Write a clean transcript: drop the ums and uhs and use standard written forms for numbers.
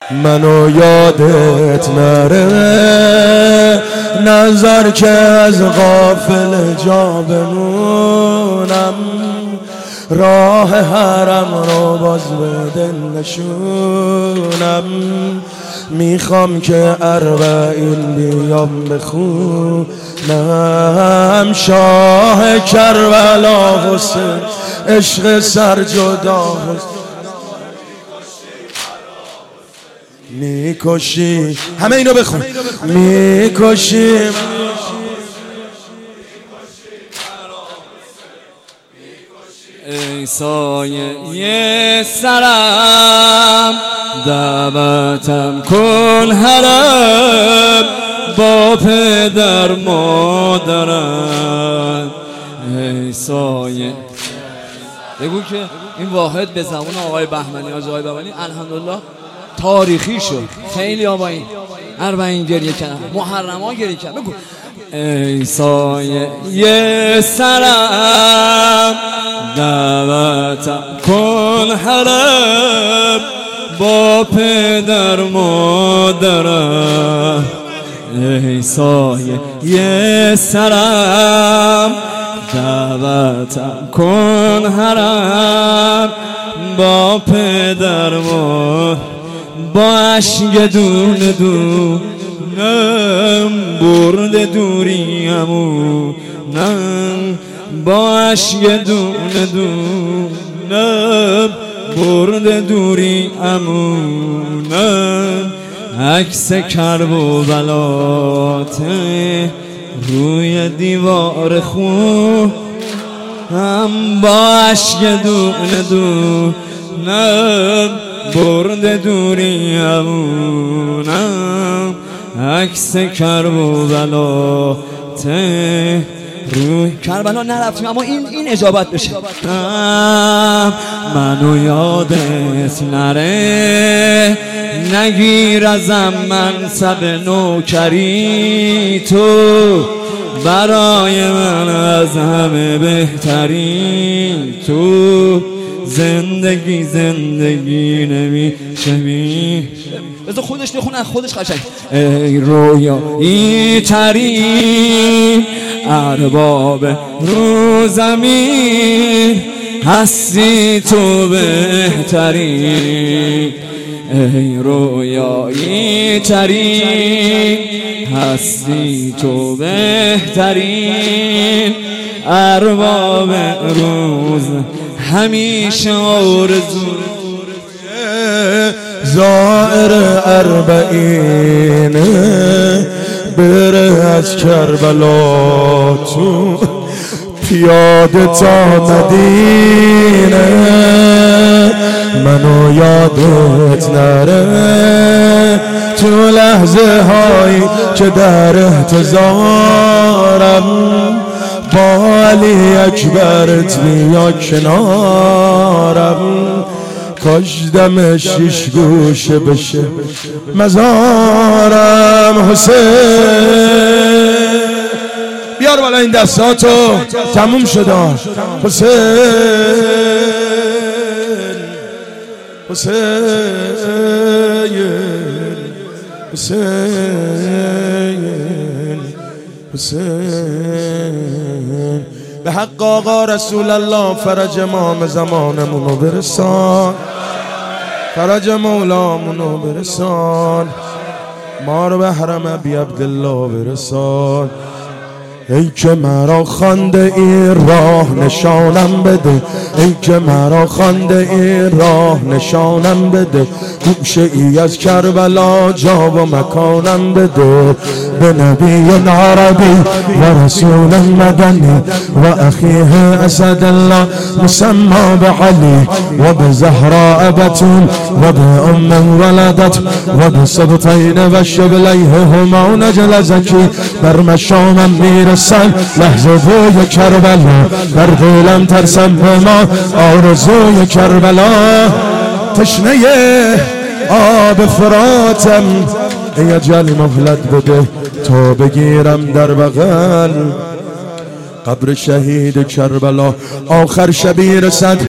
منو یادت نره، نظر که از غافل جا بمونم، راه حرم رو باز به دل نشونم. میخوام که اربعین بیام بخونم، شاه کربلا حسین عشق سر جدا میکشی. همه اینو بخون. میکشی ای سایه سرم، دعوتم کن حرم، با پدر مادرم. ای سایه بگو که این واحد به زبان آقای بهمنی، آقای بهمنی الحمدلله تاریخی شد. خیلی با این اربعین گریه کردن، محرم ها گریه کردن. بگو ای سایه سرم، دعوتم کن حرم، با پدر مادرم. ای سایه سرم، دعوتم کن حرم، با پدر مادرم. با عشق دونه دونم برده دوریمونم، با عشق دونه دونم برده دوریمونم. عکس کرب و بلاته روی دیوار خون، هم با عشق دونه دونم برده دوریمونم. عکس کربلا روی کربلا نرفتیم اما این اجابت بشه. منو یادت نره، نگیر ازم منصب نوکری، تو برای من از همه بهتری. تو زندگی نمیشه بذار خودش بخونه، خودش قشنگ. ای رویایی ترین ارباب رو زمین، هستی تو بهترین. ای رویایی ترین، هستی تو بهترین. ارباب روز همیشه آرزو زائر اربعین، بره از کربلا تو پیاده تا مدینه. منو یادت نره تو لحظه هایی که در احتضارم، با علی اکبرت بیا کنارم. کاش دم شیش گوشه بشه مزارم. حسین بیار بالا این دستاتو، تموم شده. حسین حسین حسین حسین، به حق آقا رسول الله فرج امام زمانمونو برسان، فرج مولامونو برسان، ما رو به حرم ابی عبدالله برسان. ای که مرا خوانده این راه نشانم بده، ای که مرا خوانده این راه نشانم بده. گوشه ای از کربلا جا و مکانم بده، به نبی عربی و رسول مدنی و اخیه اسد الله مسمى بعلی و به زهراء بتول و به ام ولدت و به سبطین و شبلیه هما نجل زکی. بر مشامم میرسن لحظه بوی کربلا، در دلم ترسم به ما آرزوی کربلا. تشنه آب فراتم، ای اجل مهلت بده تا بگیرم در بغل قبر شهید کربلا. آخر شبی رسد